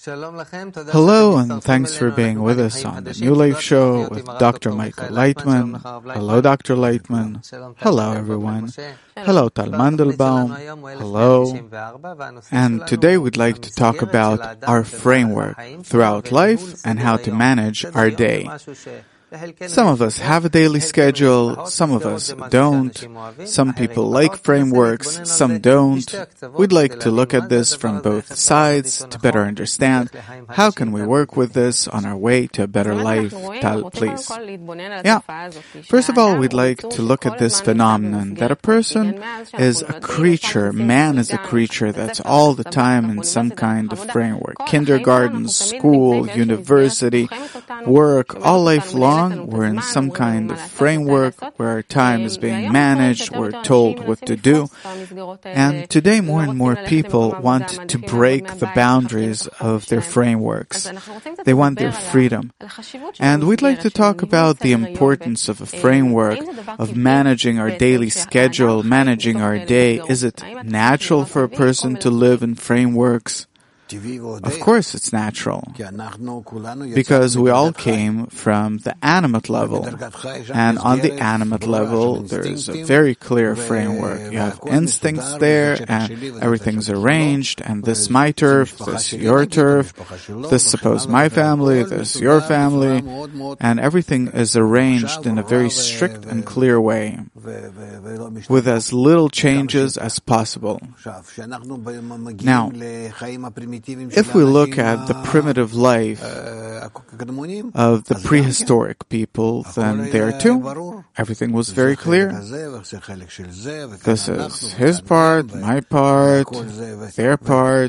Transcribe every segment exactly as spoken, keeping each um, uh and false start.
Hello, and thanks for being with us on the New Life Show with Doctor Michael Leitman. Hello, Doctor Leitman. Hello, everyone. Hello, Tal Mandelbaum. Hello. And today we'd like to talk about our framework throughout life and how to manage our day. Some of us have a daily schedule, some of us don't. Some people like frameworks, some don't. We'd like to look at this from both sides to better understand how can we work with this on our way to a better life. Tal, please. Yeah. First of all, we'd like to look at this phenomenon that a person is a creature, man is a creature that's all the time in some kind of framework. Kindergarten, school, university, work, all life long. We're in some kind of framework where our time is being managed, we're told what to do. And today more and more people want to break the boundaries of their frameworks. They want their freedom. And we'd like to talk about the importance of a framework, of managing our daily schedule, managing our day. Is it natural for a person to live in frameworks? Of course it's natural, because we all came from the animate level, and on the animate level there's a very clear framework. You have instincts there, and everything's arranged, and this my turf, this your turf, this suppose my family, this your family, and everything is arranged in a very strict and clear way, with as little changes as possible. Now, if we look at the primitive life of the prehistoric people, then there too, everything was very clear. This is his part, my part, their part.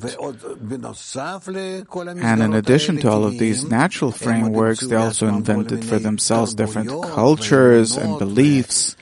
And in addition to all of these natural frameworks, they also invented for themselves different cultures and beliefs.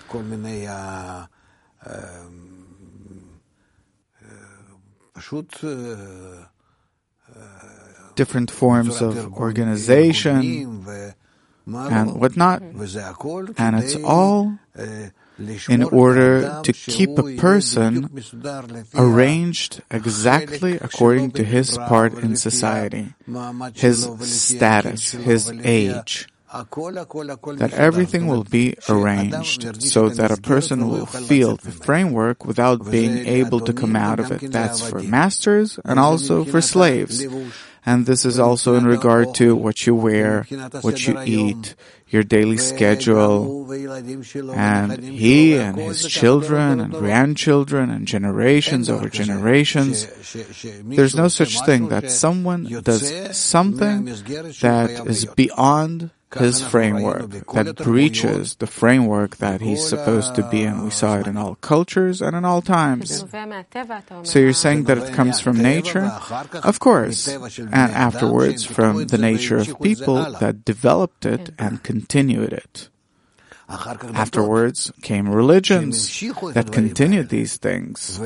Different forms of organization and whatnot. And it's all in order to keep a person arranged exactly according to his part in society, his status, his age. That everything will be arranged so that a person will feel the framework without being able to come out of it. That's for masters and also for slaves. And this is also in regard to what you wear, what you eat, your daily schedule, and he and his children and grandchildren and generations over generations. There's no such thing that someone does something that is beyond his framework, that breaches the framework that he's supposed to be in. We saw it in all cultures and in all times. So you're saying that it comes from nature? Of course. And afterwards from the nature of people that developed it and continued it. Afterwards came religions that continued these things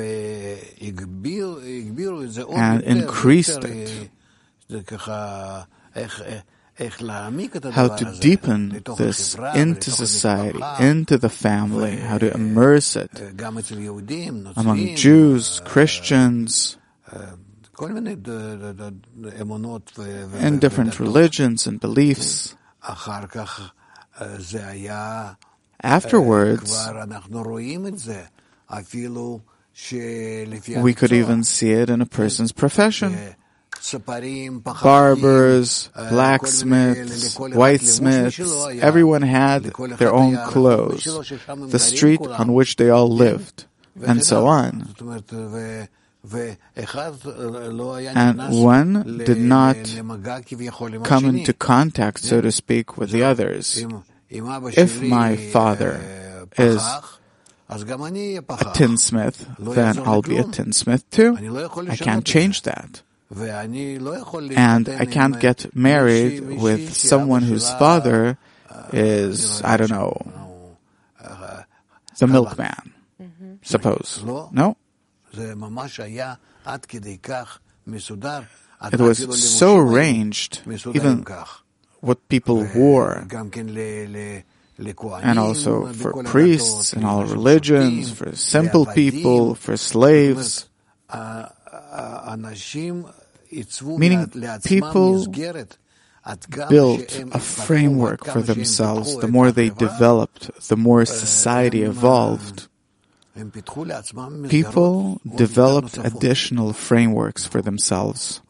and increased it. How to deepen this into society, into the family, how to immerse it among Jews, Christians, in different religions and beliefs. Afterwards, we could even see it in a person's profession. Barbers, blacksmiths, whitesmiths, everyone had their own clothes, the street on which they all lived, and so on. And one did not come into contact, so to speak, with the others. If my father is a tinsmith, then I'll be a tinsmith too. I can't change that. And I can't get married with someone whose father is, I don't know, the milkman, suppose. No? It was so arranged, even what people wore, and also for priests in all religions, for simple people, for slaves. Meaning, people built a framework for themselves. The more they developed, the more society evolved. People developed additional frameworks for themselves.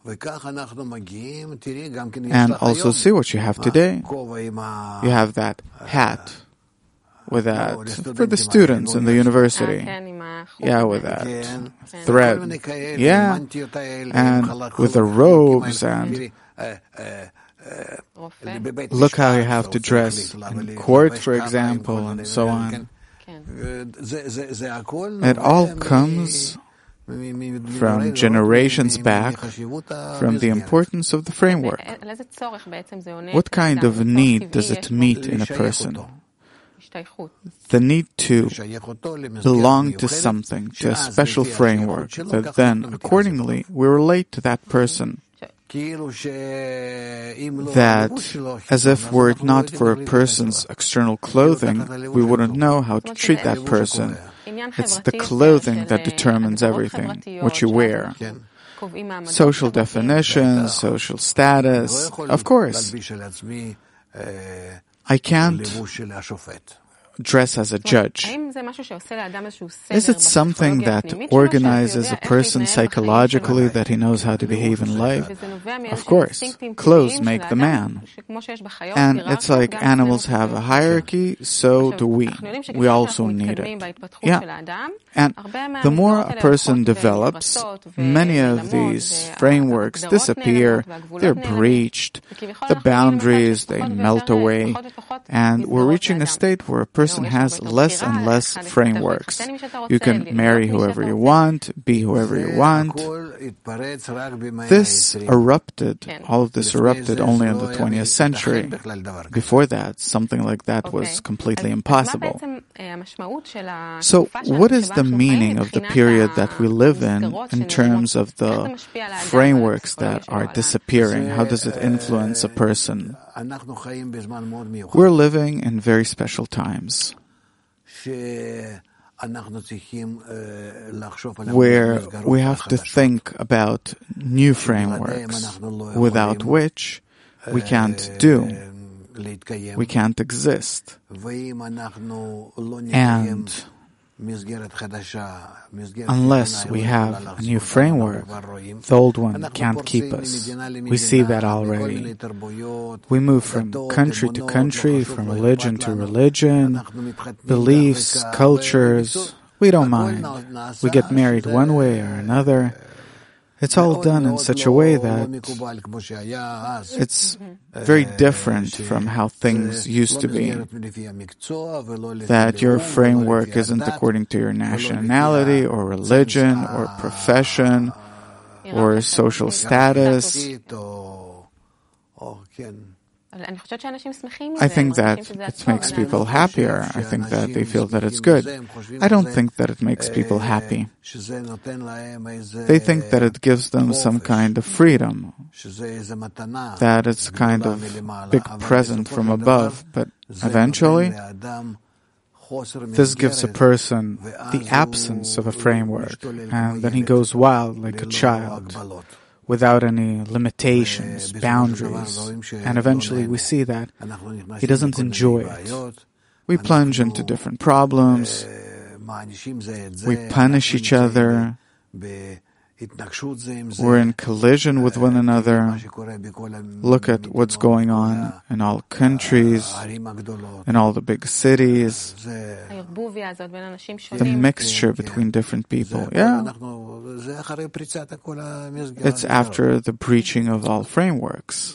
And also see what you have today. You have that hat with that for the students in the university. Yeah, with that thread. Yeah, and with the robes and look how you have to dress in court, for example, and so on. It all comes from generations back, from the importance of the framework. What kind of need does it meet in a person? The need to belong to something, to a special framework, that then, accordingly, we relate to that person. That, as if were it not for a person's external clothing, we wouldn't know how to treat that person. It's the clothing that determines everything, what you wear. Social definitions, social status, of course. I can't dress as a judge. Is it something that organizes a person psychologically that he knows how to behave in life? Of course. Clothes make the man. And it's like animals have a hierarchy, so do we. We also need it. Yeah. And the more a person develops, many of these frameworks disappear, they're breached, the boundaries, they melt away, and we're reaching a state where a person has less and less frameworks. You can marry whoever you want, be whoever you want. This erupted, all of this erupted only in the twentieth century. Before that, something like that was completely impossible. So, what is the meaning of the period that we live in, in terms of the frameworks that are disappearing? How does it influence a person? We're living in very special times, where we have to think about new frameworks, without which we can't do. We can't exist. And unless we have a new framework, the old one can't keep us. We see that already. We move from country to country, from religion to religion, beliefs, cultures. We don't mind. We get married one way or another. It's all done in such a way that it's very different from how things used to be. That your framework isn't according to your nationality or religion or profession or social status. I think that it makes people happier. I think that they feel that it's good. I don't think that it makes people happy. They think that it gives them some kind of freedom, that it's a kind of big present from above, but eventually this gives a person the absence of a framework, and then he goes wild like a child, without any limitations, boundaries. And eventually we see that he doesn't enjoy it. We plunge into different problems. We punish each other. We're in collision with one another. Look at what's going on in all countries, in all the big cities. The mixture between different people. Yeah. It's after the breaching of all frameworks.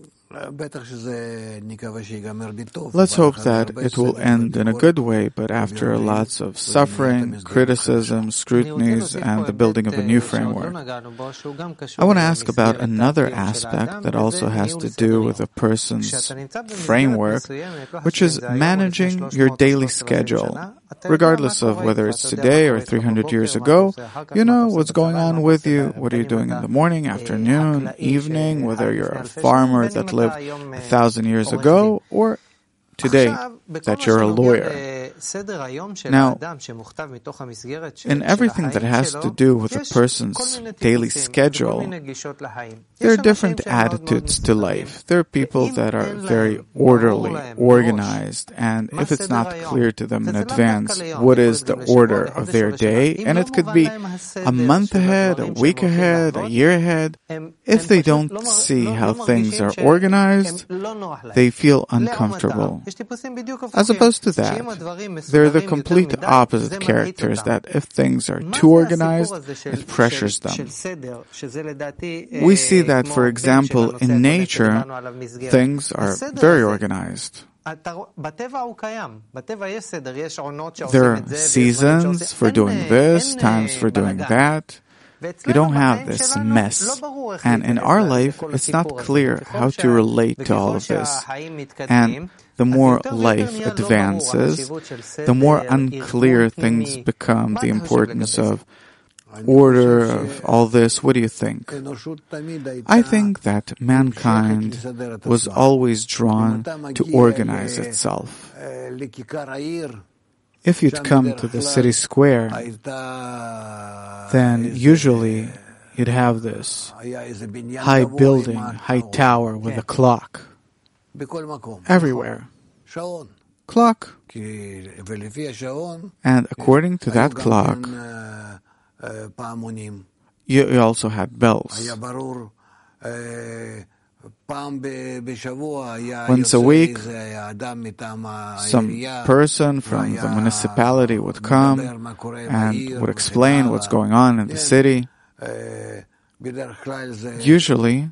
Let's hope that it will end in a good way, but after lots of suffering, criticism, scrutinies, and the building of a new framework. I want to ask about another aspect that also has to do with a person's framework, which is managing your daily schedule. Regardless of whether it's today or three hundred years ago, you know what's going on with you, what are you doing in the morning, afternoon, evening, whether you're a farmer that lived a thousand years ago or today that you're a lawyer. Now, in everything that has to do with a person's daily schedule, there are different attitudes to life. There are people that are very orderly, organized, and if it's not clear to them in advance what is the order of their day, and it could be a month ahead, a week ahead, a year ahead, if they don't see how things are organized, they feel uncomfortable. As opposed to that, they're the complete opposite characters that if things are too organized, it pressures them. We see that, for example, in nature, things are very organized. There are seasons for doing this, times for doing that. You don't have this mess. And in our life, it's not clear how to relate to all of this. And the more life advances, the more unclear things become, the importance of order, of all this. What do you think? I think that mankind was always drawn to organize itself. If you'd come to the city square, then usually you'd have this high building, high tower with a clock. Everywhere. Clock. And according to that clock, you, you also had bells. Once a week, some person from the municipality would come and would explain what's going on in the city. Usually,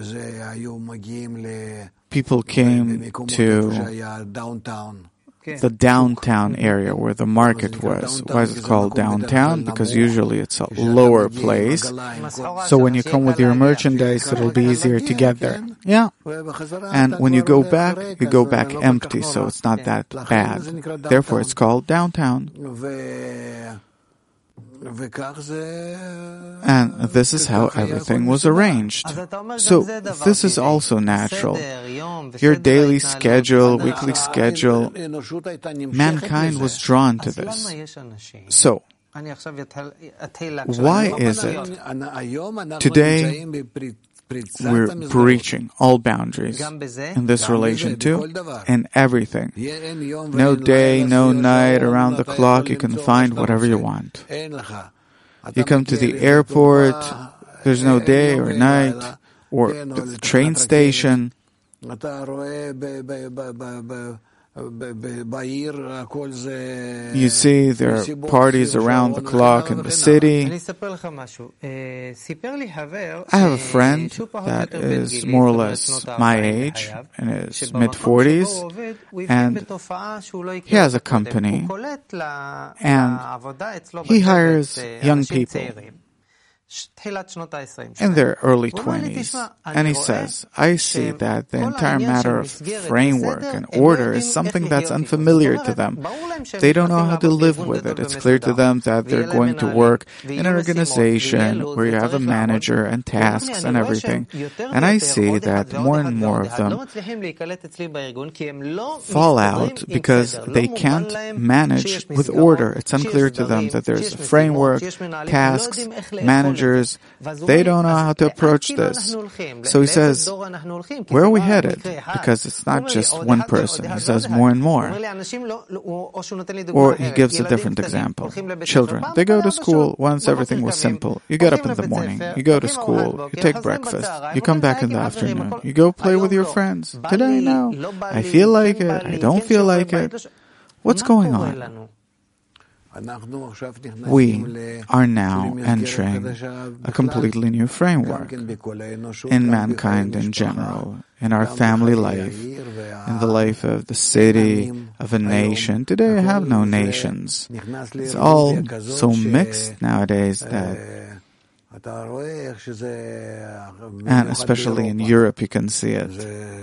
people came to the downtown area where the market was. Why is it called downtown? Because usually it's a lower place. So when you come with your merchandise, it'll be easier to get there. Yeah. And when you go back, you go back empty, so it's not that bad. Therefore, it's called downtown. And this is how everything was arranged. So this is also natural. Your daily schedule, weekly schedule, mankind was drawn to this. So, why is it today we're breaching all boundaries in this relation too, and everything? No day, no night, around the clock, you can find whatever you want. You come to the airport, there's no day or night, or the train station. You see there are parties around the clock in the city. I have a friend that is more or less my age, in his mid-forties, and he has a company, and he hires young people in their early twenties. And he says, I see that the entire matter of framework and order is something that's unfamiliar to them. They don't know how to live with it. It's clear to them that they're going to work in an organization where you have a manager and tasks and everything. And I see that more and more of them fall out because they can't manage with order. It's unclear to them that there's a framework, tasks, managers. They don't know how to approach this. So he says, where are we headed? Because it's not just one person. He says more and more. Or he gives a different example. Children, they go to school once everything was simple. You get up in the morning, you go to school, you take breakfast, you come back in the afternoon, you go play with your friends. Today, no. I feel like it, I don't feel like it. What's going on? We are now entering a completely new framework in mankind in general, in our family life, in the life of the city, of a nation. Today I have no nations. It's all so mixed nowadays that, and especially in Europe you can see it.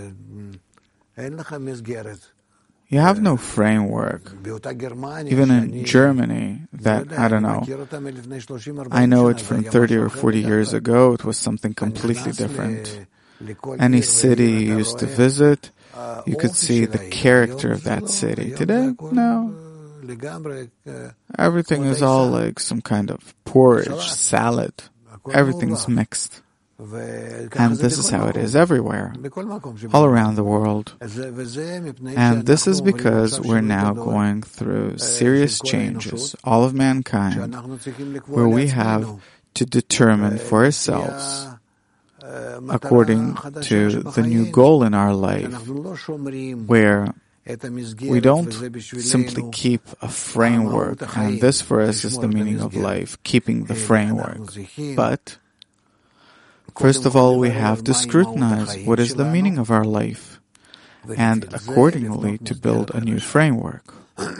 You have no framework. Even in Germany, that, I don't know, I know it from thirty or forty years ago, it was something completely different. Any city you used to visit, you could see the character of that city. Today, no. Everything is all like some kind of porridge, salad. Everything's mixed. And this is how it is everywhere, all around the world. And this is because we're now going through serious changes, all of mankind, where we have to determine for ourselves, according to the new goal in our life, where we don't simply keep a framework, and this for us is the meaning of life, keeping the framework. But first of all, we have to scrutinize what is the meaning of our life, and accordingly to build a new framework.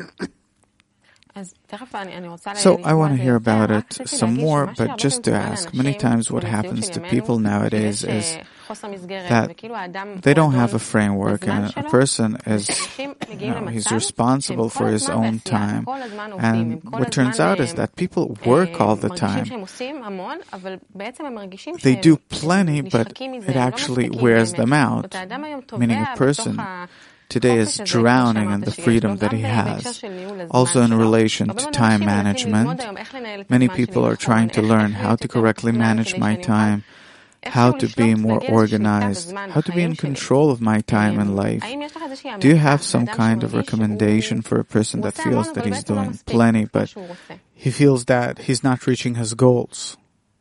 So I want to hear about it some more, but just to ask, many times what happens to people nowadays is that they don't have a framework, and a person is, you know, he's responsible for his own time. And what turns out is that people work all the time. They do plenty, but it actually wears them out, meaning a person today is drowning in the freedom that he has. Also in relation to time management, many people are trying to learn how to correctly manage my time, how to be more organized, how to be in control of my time and life. Do you have some kind of recommendation for a person that feels that he's doing plenty, but he feels that he's not reaching his goals?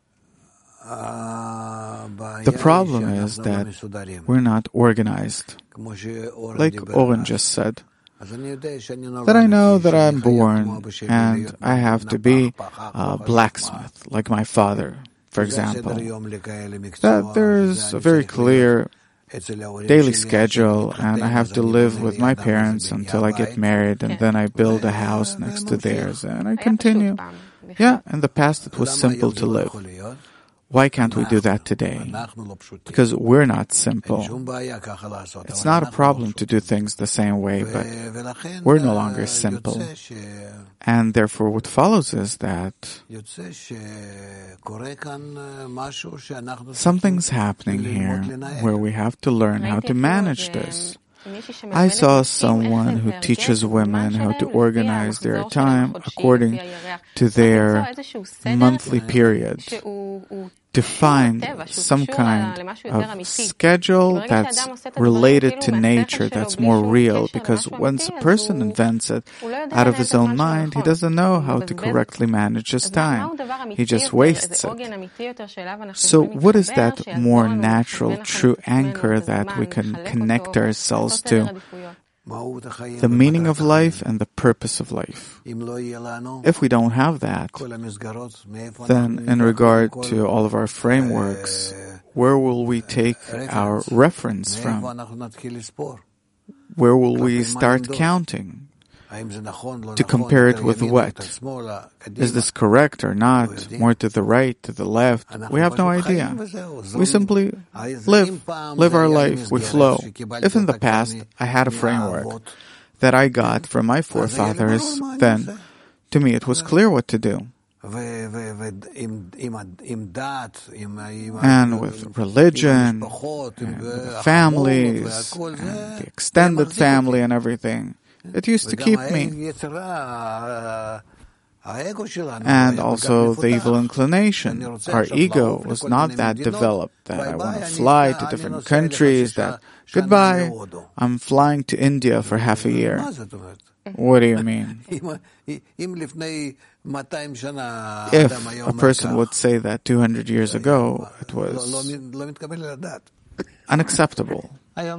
The problem is that we're not organized. Like Oren just said, that I know that I'm born and I have to be a blacksmith, like my father, for example. That there's a very clear daily schedule, and I have to live with my parents until I get married, and then I build a house next to theirs, and I continue. Yeah, in the past it was simple to live. Why can't we do that today? Because we're not simple. It's not a problem to do things the same way, but we're no longer simple. And therefore what follows is that something's happening here where we have to learn how to manage this. I saw someone who teaches women how to organize their time according to their monthly periods, to find some kind of schedule that's related to nature, that's more real, because once a person invents it out of his own mind, he doesn't know how to correctly manage his time. He just wastes it. So what is that more natural, true anchor that we can connect ourselves to? The meaning of life and the purpose of life. If we don't have that, then in regard to all of our frameworks, where will we take our reference from? Where will we start counting? To compare it with what? Is this correct or not? More to the right, to the left? We have no idea. We simply live, live our life, we flow. If in the past I had a framework that I got from my forefathers, then to me it was clear what to do. And with religion, and with the families, and the extended family and everything, it used to keep me. And also the evil inclination. Our ego was not that developed, that I want to fly to different countries, that, goodbye, I'm flying to India for half a year. What do you mean? If a person would say that two hundred years ago, it was unacceptable.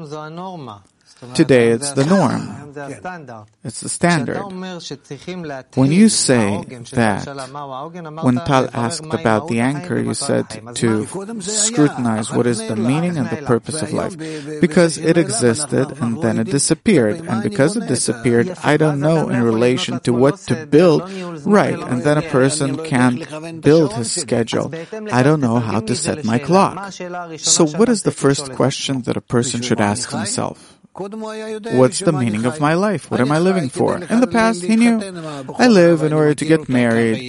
Today it's the norm. It's the standard. When you say that, when Tal asked about the anchor, you said to scrutinize what is the meaning and the purpose of life. Because it existed and then it disappeared. And because it disappeared, I don't know in relation to what to build. Right, and then a person can't build his schedule. I don't know how to set my clock. So what is the first question that a person should ask himself? What's the meaning of my life? What am I living for? In the past, he knew. I live in order to get married,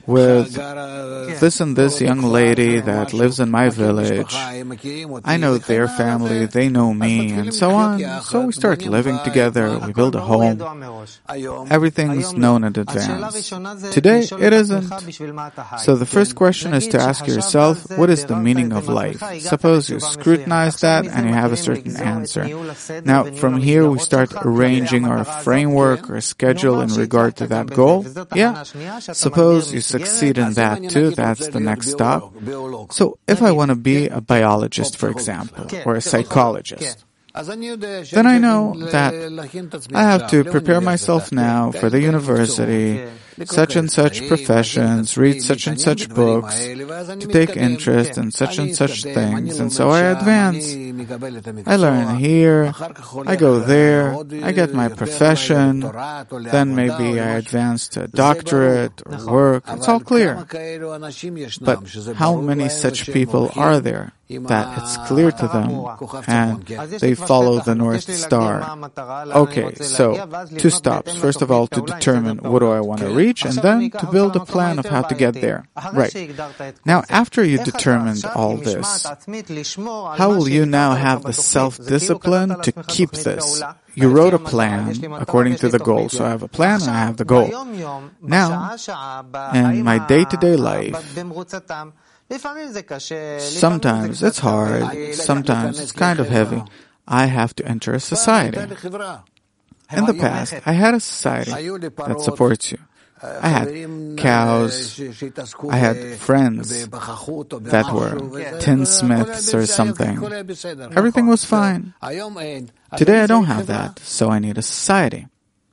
with this and this young lady that lives in my village. I know their family, they know me, and so on. So we start living together, we build a home. Everything's known in advance. Today, it isn't. So the first question is to ask yourself, what is the meaning of life? Suppose you scrutinize that and you have a certain answer. Now, from here we start arranging our framework or schedule in regard to that goal. Yeah. Suppose you succeed in that too, that's the next stop. So if I want to be a biologist, for example, or a psychologist, then I know that I have to prepare myself now for the university, such and such professions, read such and such books, to take interest in such and such things, and so I advance. I learn here, I go there, I get my profession, then maybe I advance to a doctorate or work. It's all clear. But how many such people are there that it's clear to them and they follow the North Star? Okay, so two stops. First of all, to determine what do I want to reach, and then to build a plan of how to get there. Right. Now, after you determined all this, how will you now have the self-discipline to keep this? You wrote a plan according to the goal. So I have a plan and I have the goal. Now, in my day-to-day life, sometimes it's hard, sometimes it's kind of heavy. I have to enter a society. In the past, I had a society that supports you. I had cows, I had friends that were tinsmiths or something. Everything was fine. Today I don't have that, so I need a society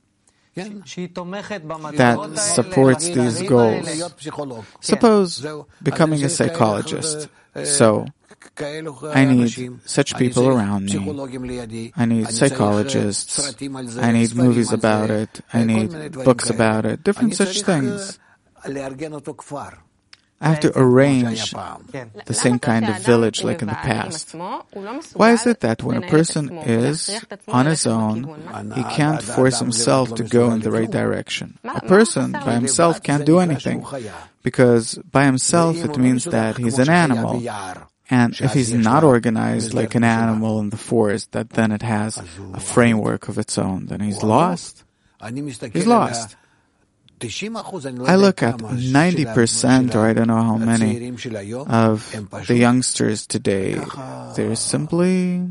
that supports these goals. Suppose becoming a psychologist. So I need such people around me. I need psychologists. I need movies about it. I need books about it. Different such things. I have to arrange the same kind of village like in the past. Why is it that when a person is on his own, he can't force himself to go in the right direction? A person by himself can't do anything, because by himself it means that he's an animal. And if he's not organized like an animal in the forest, that then it has a framework of its own, then he's lost. He's lost. I look at ninety percent, or I don't know how many, of the youngsters today. They're simply...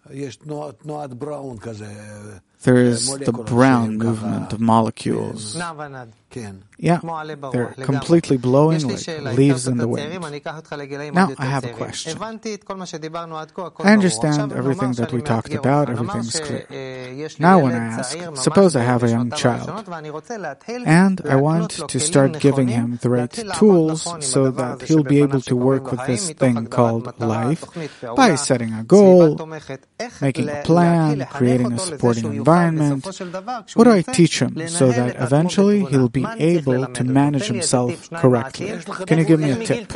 There is the Brown movement of molecules. Yeah, they're completely blowing like leaves in the wind. Now, I have a question. I understand everything that we talked about, everything's clear. Now when I ask, suppose I have a young child, and I want to start giving him the right tools so that he'll be able to work with this thing called life by setting a goal, making a plan, creating a supporting environment. What do I teach him so that eventually he'll be able to manage himself correctly? Can you give me a tip?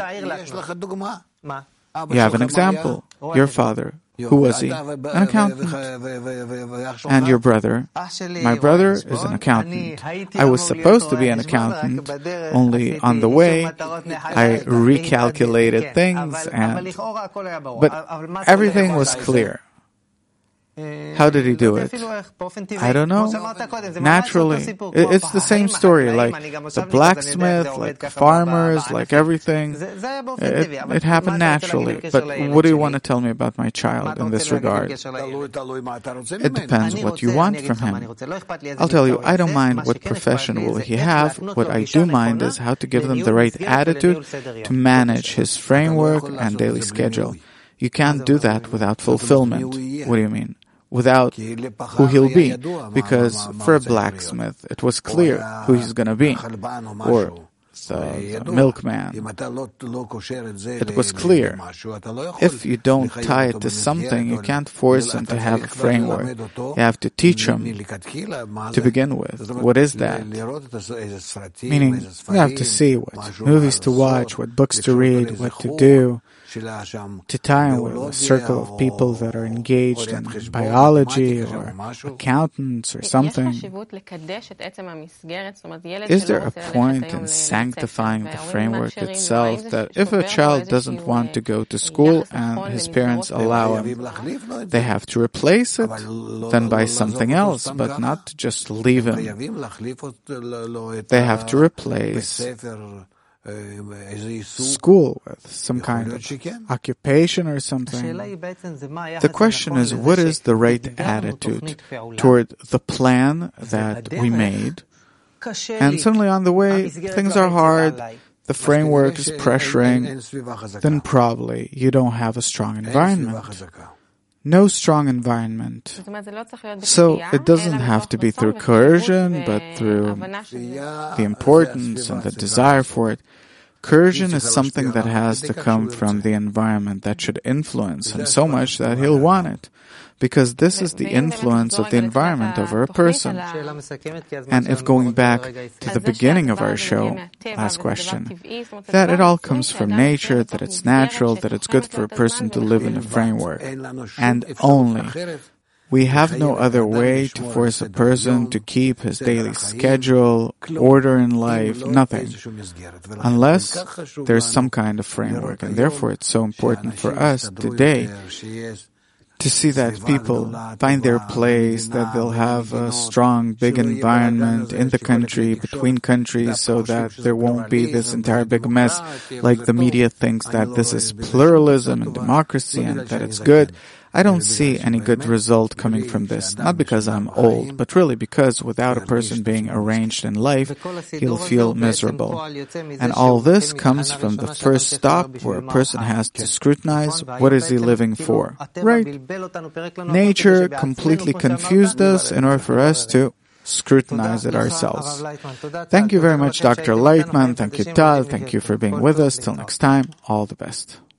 You have an example. Your father. Who was he? An accountant. And your brother? My brother is an accountant. I was supposed to be an accountant, only on the way I recalculated things, and but everything was clear. How did he do it? I don't know. Naturally. It's the same story, like the blacksmith, like farmers, like everything. It, it happened naturally. But what do you want to tell me about my child in this regard? It depends what you want from him. I'll tell you, I don't mind what profession will he have. What I do mind is how to give them the right attitude to manage his framework and daily schedule. You can't do that without fulfillment. What do you mean? Without who he'll be. Because for a blacksmith, it was clear who he's going to be. Or the, the milkman. It was clear. If you don't tie it to something, you can't force him to have a framework. You have to teach him to begin with. What is that? Meaning, you have to see what movies to watch, what books to read, what to do. to time with a circle of people that are engaged in biology or accountants or something? Is there a point in sanctifying the framework itself that if a child doesn't want to go to school and his parents allow him, they have to replace it, then by something else, but not to just leave him? They have to replace school with some kind of occupation or something. The question is, what is the right attitude toward the plan that we made? And suddenly on the way, things are hard, the framework is pressuring, then probably you don't have a strong environment. No strong environment. So it doesn't have to be through coercion, but through the importance and the desire for it. Coercion is something that has to come from the environment that should influence him so much that he'll want it. Because this is the influence of the environment over a person. And if going back to the beginning of our show, last question, that it all comes from nature, that it's natural, that it's good for a person to live in a framework. And only. We have no other way to force a person to keep his daily schedule, order in life, nothing. Unless there's some kind of framework. And therefore it's so important for us today to see that people find their place, that they'll have a strong, big environment in the country, between countries, so that there won't be this entire big mess, like the media thinks that this is pluralism and democracy and that it's good. I don't see any good result coming from this, not because I'm old, but really because without a person being arranged in life, he'll feel miserable. And all this comes from the first stop where a person has to scrutinize what is he living for. Right? Nature completely confused us in order for us to scrutinize it ourselves. Thank you very much, Doctor Lightman. Thank you, Tal. Thank you for being with us. Till next time, all the best.